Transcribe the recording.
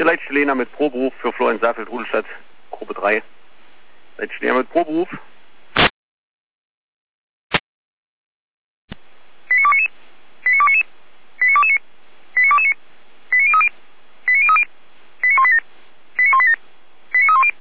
Ihr seid Chilener mit Proberuf für Florian Safelt, Rudelstadt, Gruppe 3. Seid Chilener mit Proberuf